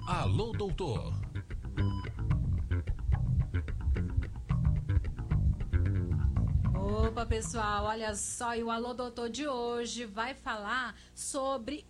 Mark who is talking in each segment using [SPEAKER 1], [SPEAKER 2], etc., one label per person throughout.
[SPEAKER 1] Alô, doutor.
[SPEAKER 2] Opa, pessoal, olha só, e o Alô Doutor de hoje vai falar sobre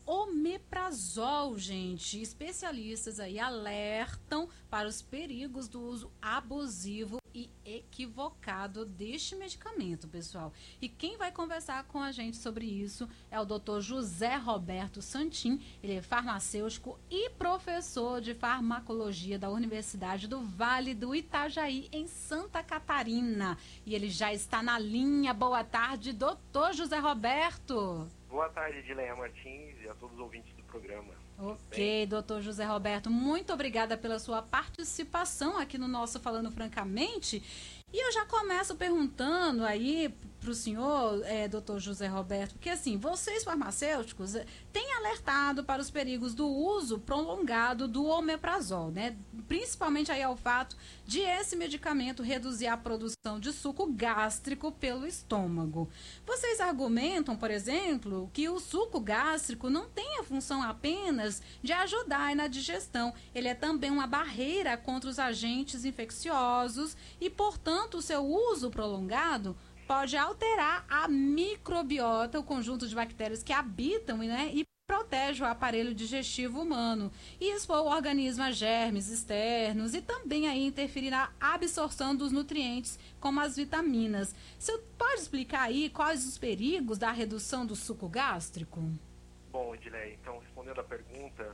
[SPEAKER 2] omeprazol, gente. Especialistas aí alertam para os perigos do uso abusivo e equivocado deste medicamento, pessoal. E quem vai conversar com a gente sobre isso é o Dr. José Roberto Santin. Ele é farmacêutico e professor de farmacologia da Universidade do Vale do Itajaí, em Santa Catarina. E ele já está na linha. Boa tarde, doutor José Roberto.
[SPEAKER 3] Boa tarde, Edileia Martins, e a todos os ouvintes do programa.
[SPEAKER 2] Ok, doutor José Roberto, muito obrigada pela sua participação aqui no nosso Falando Francamente. E eu já começo perguntando aí para o senhor, doutor José Roberto, porque assim, vocês farmacêuticos têm alertado para os perigos do uso prolongado do omeprazol, né? Principalmente aí ao fato de esse medicamento reduzir a produção de suco gástrico pelo estômago. Vocês argumentam, por exemplo, que o suco gástrico não tem a função apenas de ajudar na digestão. Ele é também uma barreira contra os agentes infecciosos e, portanto, o seu uso prolongado pode alterar a microbiota, o conjunto de bactérias que habitam, né, e protege o aparelho digestivo humano e expor o organismo a germes externos e também aí interferir na absorção dos nutrientes, como as vitaminas. Você pode explicar aí quais os perigos da redução do suco gástrico?
[SPEAKER 3] Bom, Edileia, então, respondendo à pergunta,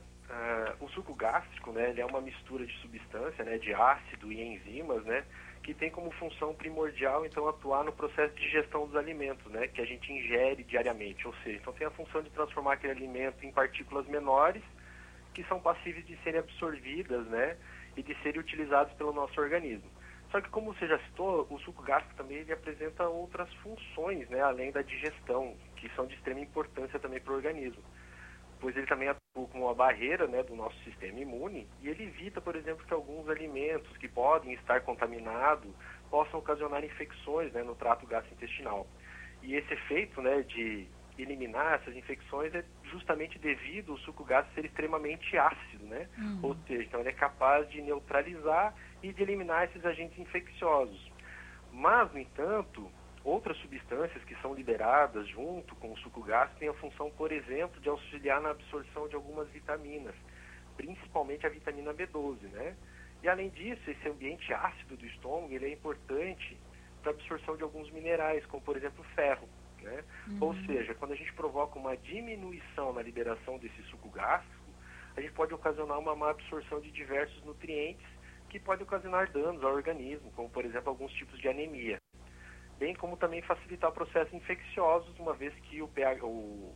[SPEAKER 3] o suco gástrico, né, ele é uma mistura de substância, né, de ácido e enzimas, né, que tem como função primordial, então, atuar no processo de digestão dos alimentos, né, que a gente ingere diariamente, ou seja, então tem a função de transformar aquele alimento em partículas menores, que são passíveis de serem absorvidas, né, e de serem utilizados pelo nosso organismo. Só que, como você já citou, o suco gástrico também ele apresenta outras funções, né, além da digestão, que são de extrema importância também para o organismo, pois ele também atua como uma barreira, né, do nosso sistema imune, e ele evita, por exemplo, que alguns alimentos que podem estar contaminados possam ocasionar infecções, né, no trato gastrointestinal. E esse efeito, né, de eliminar essas infecções é justamente devido ao suco gástrico ser extremamente ácido, né? Ou seja, então ele é capaz de neutralizar e de eliminar esses agentes infecciosos. Mas, no entanto, outras substâncias que são liberadas junto com o suco gástrico têm a função, por exemplo, de auxiliar na absorção de algumas vitaminas, principalmente a vitamina B12, né? E além disso, esse ambiente ácido do estômago, ele é importante para a absorção de alguns minerais, como por exemplo o ferro, né? Ou seja, quando a gente provoca uma diminuição na liberação desse suco gástrico, a gente pode ocasionar uma má absorção de diversos nutrientes que podem ocasionar danos ao organismo, como por exemplo alguns tipos de anemia, bem como também facilitar processos infecciosos, uma vez que o pH,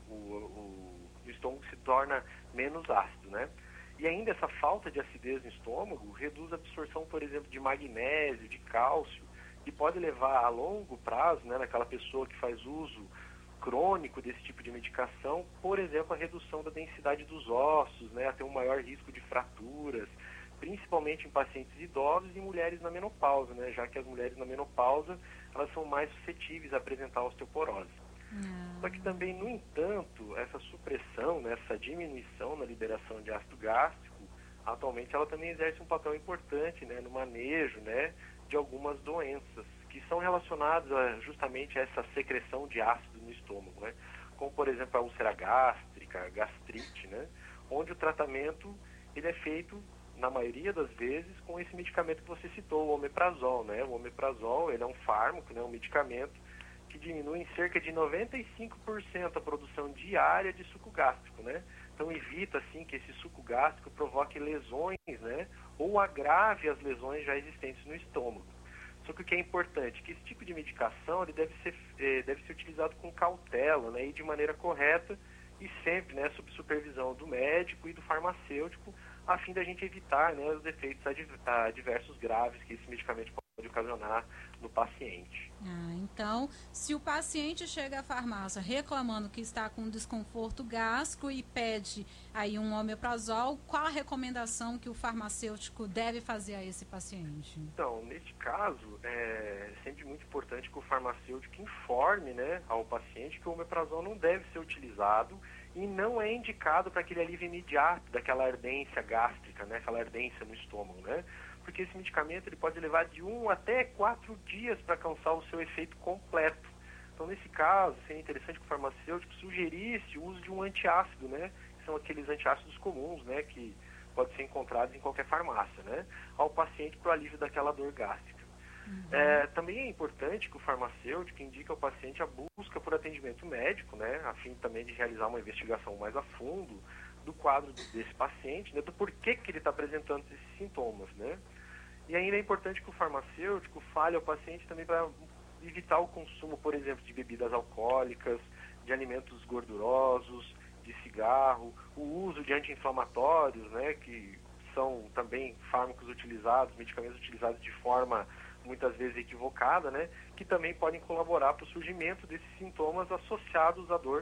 [SPEAKER 3] o estômago se torna menos ácido, né? E ainda essa falta de acidez no estômago reduz a absorção, por exemplo, de magnésio, de cálcio, e pode levar a longo prazo, né, naquela pessoa que faz uso crônico desse tipo de medicação, por exemplo, a redução da densidade dos ossos, né, até um maior risco de fraturas, principalmente em pacientes idosos e mulheres na menopausa, né, já que as mulheres na menopausa elas são mais suscetíveis a apresentar osteoporose. Só que também, no entanto, essa supressão, né, essa diminuição na liberação de ácido gástrico, atualmente ela também exerce um papel importante, né, no manejo, né, de algumas doenças que são relacionadas justamente a essa secreção de ácido no estômago, né, como por exemplo a úlcera gástrica, a gastrite, né, onde o tratamento ele é feito na maioria das vezes com esse medicamento que você citou, o omeprazol, né? O omeprazol, ele é um fármaco, né, um medicamento que diminui em cerca de 95% a produção diária de suco gástrico, né? Então evita assim que esse suco gástrico provoque lesões, né, ou agrave as lesões já existentes no estômago. Só que o que é importante, que esse tipo de medicação ele deve ser utilizado com cautela, né, e de maneira correta e sempre, né, sob supervisão do médico e do farmacêutico, a fim da gente evitar, né, os efeitos adversos graves que esse medicamento pode ocasionar no paciente.
[SPEAKER 2] Então, se o paciente chega à farmácia reclamando que está com desconforto gástrico e pede aí um omeprazol, qual a recomendação que o farmacêutico deve fazer a esse paciente?
[SPEAKER 3] Então, neste caso, é sempre muito importante que o farmacêutico informe, né, ao paciente que o omeprazol não deve ser utilizado e não é indicado para aquele alívio imediato daquela ardência gástrica, né, aquela ardência no estômago, né, porque esse medicamento ele pode levar de 1 até 4 dias para alcançar o seu efeito completo. Então, nesse caso, seria interessante que o farmacêutico sugerisse o uso de um antiácido, né, que são aqueles antiácidos comuns, né, que podem ser encontrados em qualquer farmácia, né, ao paciente para o alívio daquela dor gástrica. Também é importante que o farmacêutico indique ao paciente a busca por atendimento médico, né, a fim também de realizar uma investigação mais a fundo do quadro desse paciente, né, do porquê que ele está apresentando esses sintomas, né. E ainda é importante que o farmacêutico fale ao paciente também para evitar o consumo, por exemplo, de bebidas alcoólicas, de alimentos gordurosos, de cigarro, o uso de anti-inflamatórios, né, que são também fármacos utilizados, medicamentos utilizados de forma muitas vezes equivocada, né, que também podem colaborar para o surgimento desses sintomas associados à dor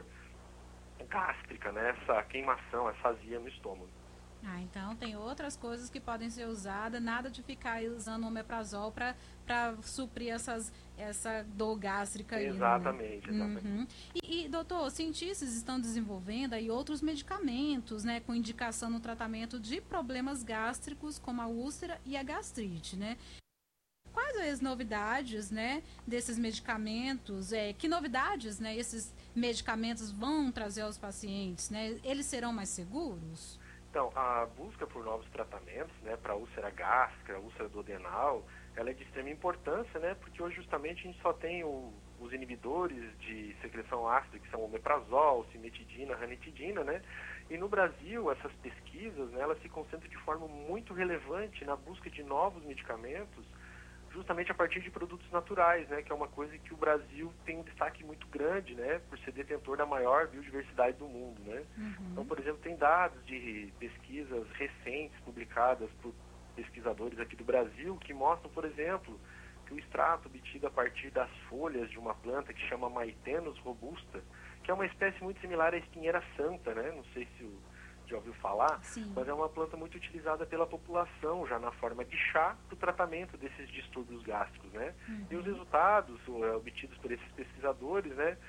[SPEAKER 3] gástrica, né, essa queimação, essa azia no estômago.
[SPEAKER 2] Então tem outras coisas que podem ser usadas, nada de ficar usando omeprazol para suprir essa dor gástrica aí,
[SPEAKER 3] Exatamente,
[SPEAKER 2] né?
[SPEAKER 3] exatamente.
[SPEAKER 2] Uhum. Doutor, cientistas estão desenvolvendo aí outros medicamentos, né, com indicação no tratamento de problemas gástricos, como a úlcera e a gastrite, né? Quais as novidades, né, desses medicamentos? Que novidades, né, esses medicamentos vão trazer aos pacientes, né? Eles serão mais seguros?
[SPEAKER 3] Então, a busca por novos tratamentos, né, para úlcera gástrica, úlcera duodenal, ela é de extrema importância, né, porque hoje justamente a gente só tem os inibidores de secreção ácida, que são o omeprazol, cimetidina, ranitidina, né, e no Brasil essas pesquisas, né, elas se concentram de forma muito relevante na busca de novos medicamentos, justamente a partir de produtos naturais, né, que é uma coisa que o Brasil tem um destaque muito grande, né, por ser detentor da maior biodiversidade do mundo, né. Então, por exemplo, tem dados de pesquisas recentes publicadas por pesquisadores aqui do Brasil que mostram, por exemplo, que o extrato obtido a partir das folhas de uma planta que chama Maithenus robusta, que é uma espécie muito similar à espinheira santa, né, não sei se já ouviu falar,
[SPEAKER 2] Sim.
[SPEAKER 3] mas é uma planta muito utilizada pela população já na forma de chá para o tratamento desses distúrbios gástricos, né? E os resultados obtidos por esses pesquisadores, né,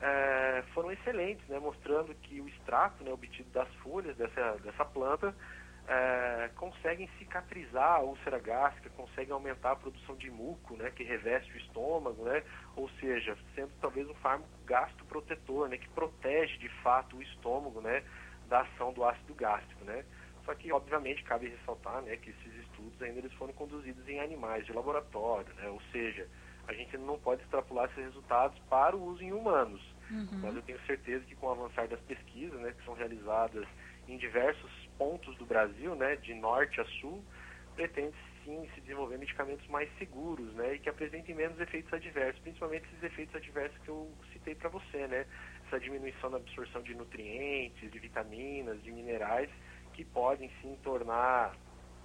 [SPEAKER 3] foram excelentes, né, mostrando que o extrato, né, obtido das folhas dessa planta conseguem cicatrizar a úlcera gástrica, conseguem aumentar a produção de muco, né, que reveste o estômago, né, ou seja, sendo talvez um fármaco gastroprotetor, né, que protege de fato o estômago, né, da ação do ácido gástrico, né? Só que, obviamente, cabe ressaltar, né, que esses estudos ainda eles foram conduzidos em animais de laboratório, né? Ou seja, a gente não pode extrapolar esses resultados para o uso em humanos. Mas eu tenho certeza que com o avançar das pesquisas, né, que são realizadas em diversos pontos do Brasil, né, de norte a sul, pretende sim se desenvolver medicamentos mais seguros, né, e que apresentem menos efeitos adversos, principalmente esses efeitos adversos que eu citei para você, né, essa diminuição da absorção de nutrientes, de vitaminas, de minerais, que podem sim tornar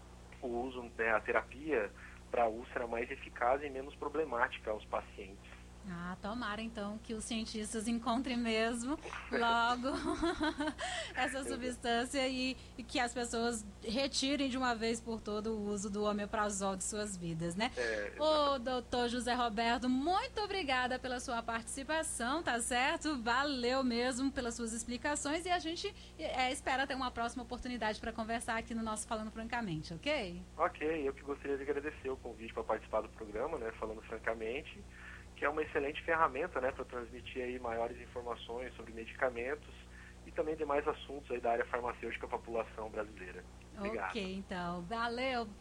[SPEAKER 3] o uso, né, a terapia para a úlcera mais eficaz e menos problemática aos pacientes.
[SPEAKER 2] Tomara então que os cientistas encontrem mesmo logo essa substância e que as pessoas retirem de uma vez por todo o uso do omeprazol de suas vidas, né? Doutor José Roberto, muito obrigada pela sua participação, tá certo? Valeu mesmo pelas suas explicações e a gente espera ter uma próxima oportunidade para conversar aqui no nosso Falando Francamente, ok?
[SPEAKER 3] Ok, eu que gostaria de agradecer o convite para participar do programa, né, Falando Francamente, que é uma excelente ferramenta, né, para transmitir aí maiores informações sobre medicamentos e também demais assuntos aí da área farmacêutica à população brasileira. Obrigado.
[SPEAKER 2] Ok, então, valeu.